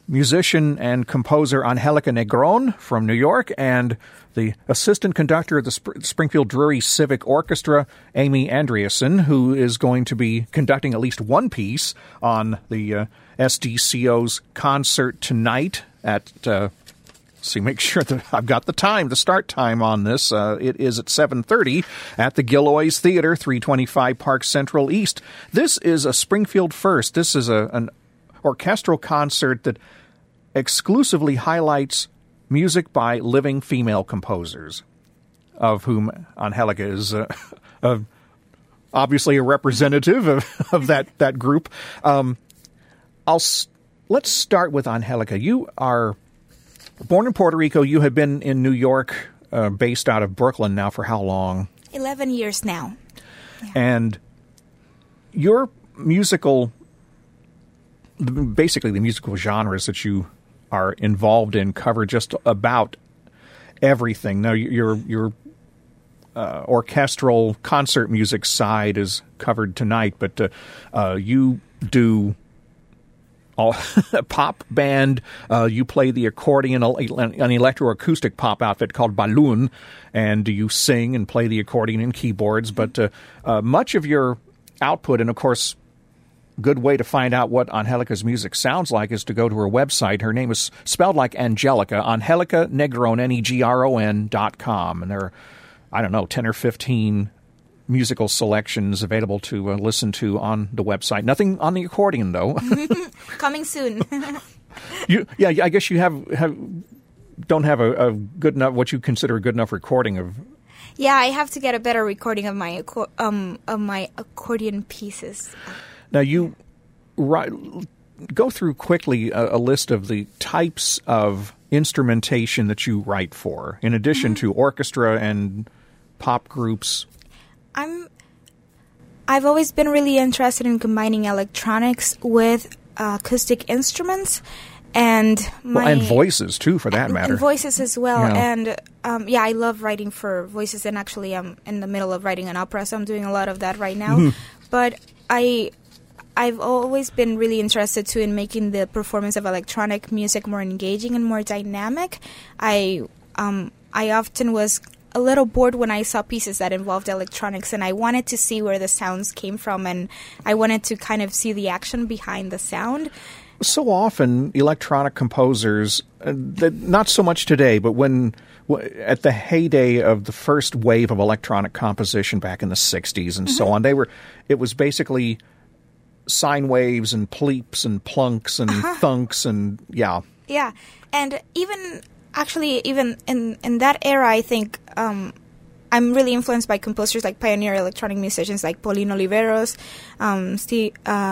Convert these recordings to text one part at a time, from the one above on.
musician and composer Angelica Negron from New York, and the assistant conductor of the Springfield Drury Civic Orchestra, Amy Andreasen, who is going to be conducting at least one piece on the SDCO's concert tonight at... See, make sure that I've got the start time on this. It is at 7:30 at the Gilloys Theater, 325 Park Central East. This is a Springfield first. This is an orchestral concert that exclusively highlights music by living female composers, of whom Angelica is obviously a representative of that group. Let's start with Angelica. You are born in Puerto Rico. You have been in New York, based out of Brooklyn now for how long? 11 years now. Yeah. And your basically the musical genres that you are involved in cover just about everything. Now, your orchestral concert music side is covered tonight, but you do a pop band. You play the accordion, an electroacoustic pop outfit called Balloon, and you sing and play the accordion and keyboards. But much of your output, and of course, good way to find out what Angelica's music sounds like is to go to her website. Her name is spelled like Angelica, Angelica Negron, Negron.com. And there are, 10 or 15 musical selections available to listen to on the website. Nothing on the accordion, though. Coming soon. I guess you don't have a good enough, what you consider a good enough recording of. Yeah, I have to get a better recording of my accordion pieces. Now, you go through quickly a list of the types of instrumentation that you write for, in addition to orchestra and pop groups. I've always been really interested in combining electronics with acoustic instruments and voices too, for that matter. And voices as well. Yeah. And I love writing for voices. And actually, I'm in the middle of writing an opera, so I'm doing a lot of that right now. But I've always been really interested too in making the performance of electronic music more engaging and more dynamic. I often was a little bored when I saw pieces that involved electronics, and I wanted to see where the sounds came from, and I wanted to kind of see the action behind the sound. So often, electronic composers, not so much today, but at the heyday of the first wave of electronic composition back in the 60s and so on, it was basically sine waves and pleeps and plunks and thunks and, yeah. Yeah, and even in that era, I think I'm really influenced by composers like pioneer electronic musicians like Pauline Oliveros, Steve,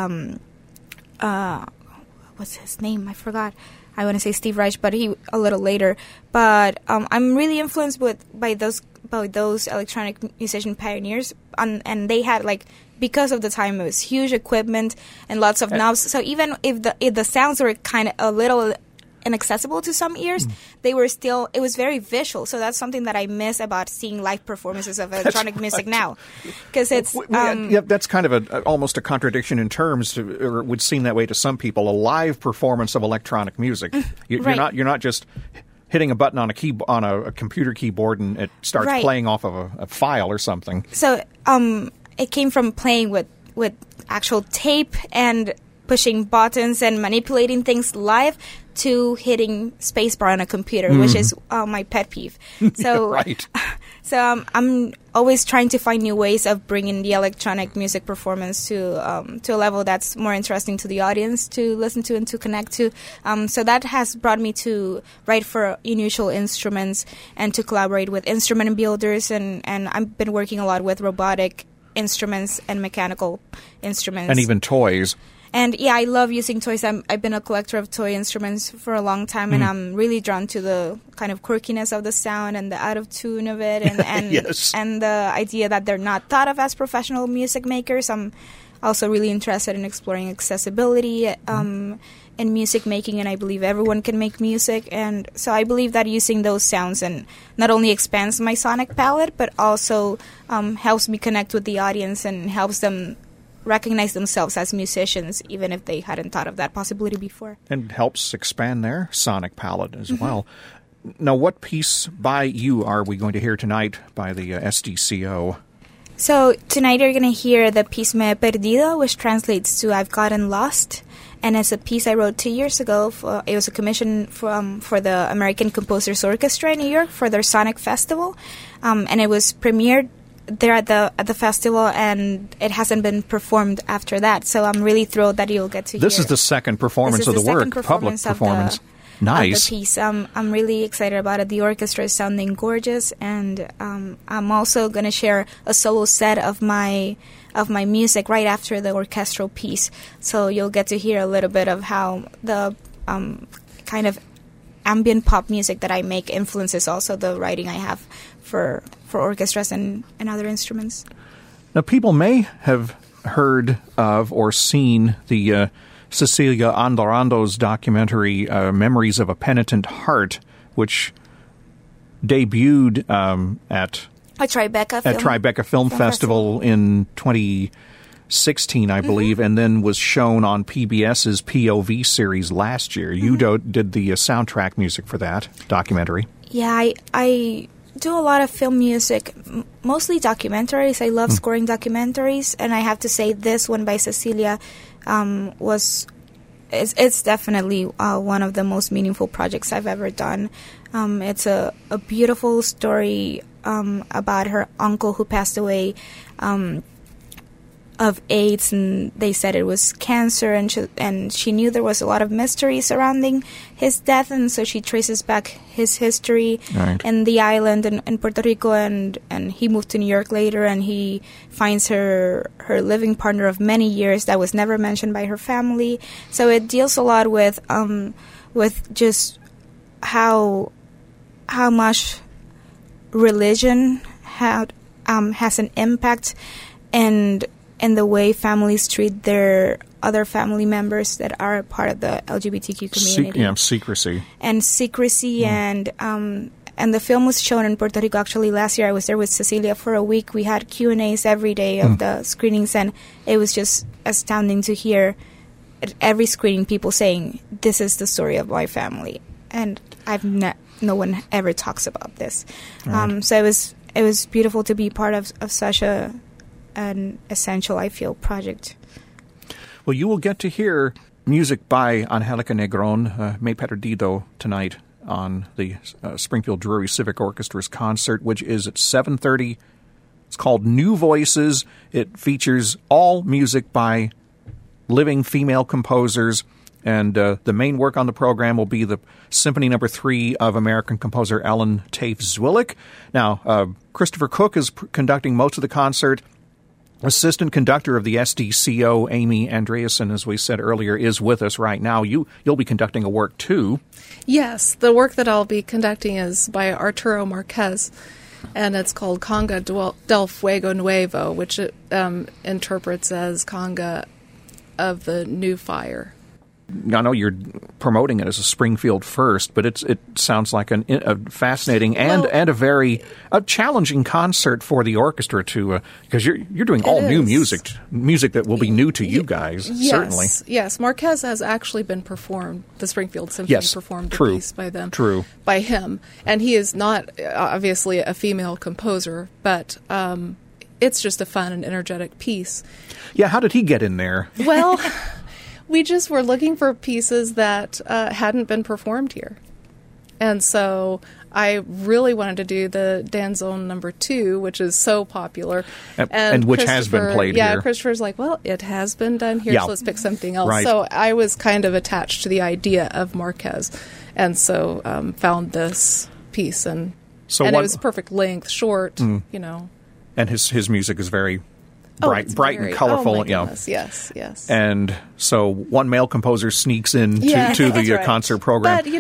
what's his name? I forgot. I want to say Steve Reich, but he a little later. But I'm really influenced by those electronic musician pioneers, and they had because of the time, it was huge equipment and lots of knobs. So even if the sounds were kind of a little inaccessible to some ears, it was very visual. So that's something that I miss about seeing live performances of electronic music now, because it's that's kind of almost a contradiction in terms, or it would seem that way to some people. A live performance of electronic music, you're not just hitting a button on a computer keyboard and it starts playing off of a file or something. So it came from playing with actual tape and pushing buttons and manipulating things live to hitting spacebar on a computer, which is my pet peeve. So, right. So I'm always trying to find new ways of bringing the electronic music performance to a level that's more interesting to the audience to listen to and to connect to. So that has brought me to write for Unusual Instruments and to collaborate with instrument builders, and I've been working a lot with robotic instruments and mechanical instruments. And even toys. And I love using toys. I've been a collector of toy instruments for a long time, and I'm really drawn to the kind of quirkiness of the sound and the out of tune of it, and yes. And the idea that they're not thought of as professional music makers. I'm also really interested in exploring accessibility in music making, and I believe everyone can make music. And so I believe that using those sounds and not only expands my sonic palette, but also helps me connect with the audience and helps them recognize themselves as musicians, even if they hadn't thought of that possibility before. And helps expand their sonic palette as well. Now, what piece by you are we going to hear tonight by the SDCO? So tonight you're going to hear the piece Me He Perdido, which translates to I've Gotten Lost. And it's a piece I wrote 2 years ago. It was a commission for the American Composers Orchestra in New York for their Sonic Festival. And it was premiered there at the festival, and it hasn't been performed after that. So I'm really thrilled that you'll get to hear. This is the second performance of the work, public performance. Nice. Of the piece. I'm really excited about it. The orchestra is sounding gorgeous, and I'm also going to share a solo set of my music right after the orchestral piece. So you'll get to hear a little bit of how the kind of ambient pop music that I make influences also the writing I have for orchestras and other instruments. Now, people may have heard of or seen the Cecilia Andorando's documentary Memories of a Penitent Heart, which debuted at Tribeca Film Festival in 2016, I believe, and then was shown on PBS's POV series last year. You did the soundtrack music for that documentary. Yeah, I do a lot of film music, mostly documentaries. I love scoring documentaries, and I have to say this one by Cecilia it's definitely one of the most meaningful projects I've ever done. It's a beautiful story about her uncle who passed away of AIDS, and they said it was cancer, and she knew there was a lot of mystery surrounding his death, and so she traces back his history in the island in Puerto Rico, and he moved to New York later, and he finds her living partner of many years that was never mentioned by her family. So it deals a lot with just how much religion has an impact and the way families treat their other family members that are part of the LGBTQ community. Secrecy. And secrecy, and the film was shown in Puerto Rico actually last year. I was there with Cecilia for a week. We had Q&As every day of the screenings, and it was just astounding to hear at every screening people saying, this is the story of my family. And no one ever talks about this. So it was beautiful to be part of such an essential, I feel, project. Well, you will get to hear music by Angelica Negron, Me Perdido, tonight on the Springfield Drury Civic Orchestra's concert, which is at 7:30. It's called New Voices. It features all music by living female composers, and the main work on the program will be the Symphony No. 3 of American composer Ellen Tafe Zwillich. Now, Christopher Cook is conducting most of the concert. Assistant conductor of the SDCO, Amy Andreasen, as we said earlier, is with us right now. You'll be conducting a work, too. Yes, the work that I'll be conducting is by Arturo Marquez, and it's called Conga del Fuego Nuevo, which it interprets as Conga of the New Fire. I know you're promoting it as a Springfield first, but it sounds like a fascinating and a very challenging concert for the orchestra to because you're doing all new music that will be new to you guys. Yes, certainly. Yes, Marquez has actually been performed. The Springfield Symphony performed a piece by them. By him, and he is not obviously a female composer, but it's just a fun and energetic piece. Yeah, how did he get in there? Well. We just were looking for pieces that hadn't been performed here. And so I really wanted to do the Danzón No. 2, which is so popular. And which has been played here. Yeah, Christopher's like, well, it has been done here, so let's pick something else. Right. So I was kind of attached to the idea of Marquez, and so found this piece. And it was perfect length, short, you know. And his music is very... bright and colorful. Oh my goodness, yes. And so one male composer sneaks in to the concert program. But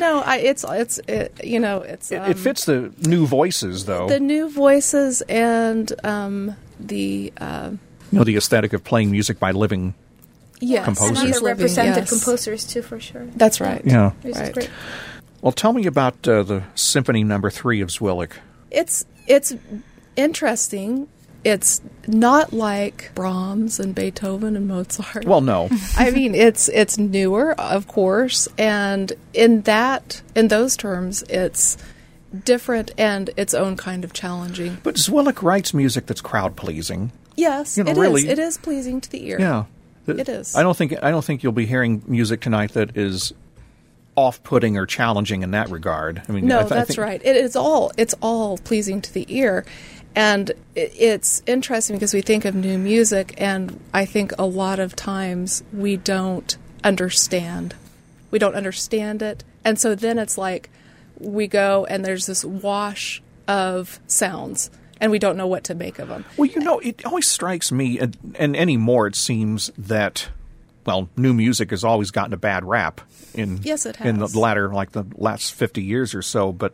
it fits the new voices, though. The new voices and the the aesthetic of playing music by living composers. And underrepresented composers too, for sure. That's right. Yeah, which is great. Well, tell me about the Symphony No. 3 of Zwillich. It's interesting. it's not like Brahms and Beethoven and Mozart. Well, no. I mean, it's newer, of course, and in those terms, it's different and its own kind of challenging. But Zwilich writes music that's crowd pleasing. Yes, it is. It is pleasing to the ear. Yeah, it is. I don't think you'll be hearing music tonight that is off-putting or challenging in that regard. I mean, no, that's right. It's all pleasing to the ear. And it's interesting because we think of new music, and I think a lot of times we don't understand. We don't understand it. And so then it's like we go and there's this wash of sounds, and we don't know what to make of them. Well, it always strikes me, and anymore it seems that, well, new music has always gotten a bad rap yes, it has. In the last 50 years or so, but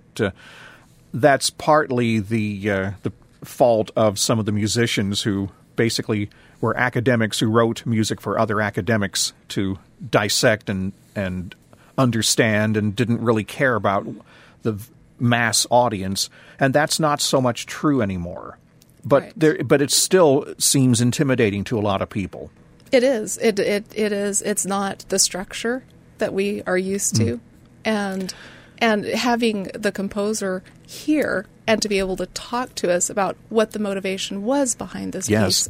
that's partly the fault of some of the musicians who basically were academics who wrote music for other academics to dissect and understand, and didn't really care about the mass audience, and that's not so much true anymore. But right. But it still seems intimidating to a lot of people. It is. It is. It's not the structure that we are used to, and having the composer here and to be able to talk to us about what the motivation was behind this piece,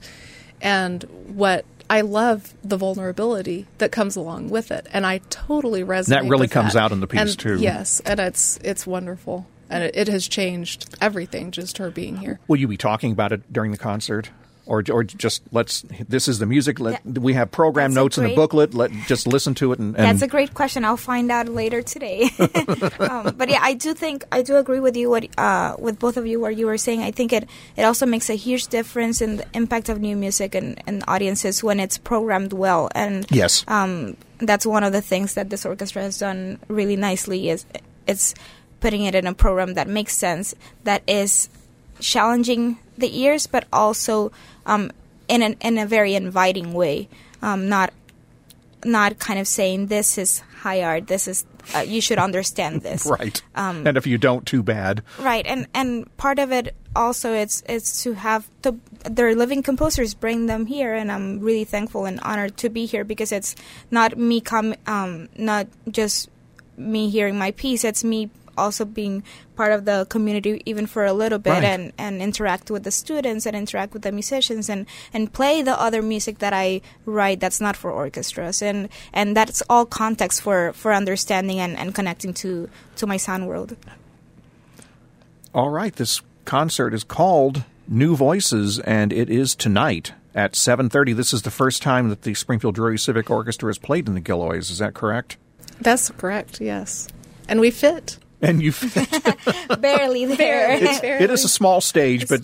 and what I love the vulnerability that comes along with it, and I totally resonate. That really with comes that. out in the piece too. Yes, and it's wonderful, and it has changed everything just her being here. Will you be talking about it during the concert? Or just this is the music. We have program notes in the booklet. Just listen to it. And that's a great question. I'll find out later today. But yeah, I do agree with you with both of you what you were saying. I think it also makes a huge difference in the impact of new music and audiences when it's programmed well. And yes, that's one of the things that this orchestra has done really nicely. Is it's putting it in a program that makes sense, that is challenging the ears, but also in a very inviting way. Not kind of saying this is high art. This is you should understand this. Right. And if you don't, too bad. Right. And part of it also it's to have their living composers bring them here, and I'm really thankful and honored to be here because it's not me not just me hearing my piece. It's me also being part of the community even for a little bit, right. and interact with the students and interact with the musicians and play the other music that I write that's not for orchestras, and that's all context for understanding and connecting to my sound world. All right, this concert is called New Voices, and it is tonight at 7:30. This is the first time that the Springfield Drury Civic Orchestra has played in the Gilloys. Is that correct? That's correct, yes. And we fit. And you fit. Barely there. It is a small stage, but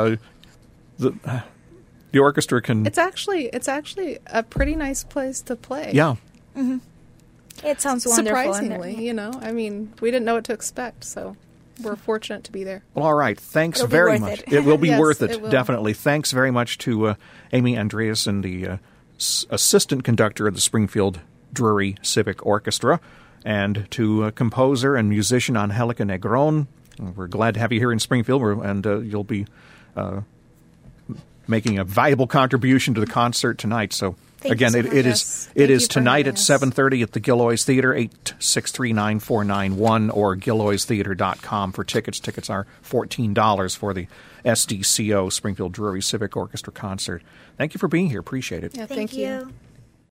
the orchestra can... It's actually a pretty nice place to play. Yeah. Mm-hmm. It sounds wonderful. Surprisingly, I mean, we didn't know what to expect, so we're fortunate to be there. Well, all right. Thanks very much. It will be yes, worth it, it will. Definitely. Thanks very much to Amy Andreasen, the assistant conductor of the Springfield Drury Civic Orchestra, and to composer and musician Angelica Negron. We're glad to have you here in Springfield, and you'll be making a valuable contribution to the concert tonight. So, again, so it is tonight at 7:30 at the Gilloys Theater, 863-9491, or gilloystheater.com for tickets. Tickets are $14 for the SDCO, Springfield Drury Civic Orchestra concert. Thank you for being here. Appreciate it. Yeah, thank you.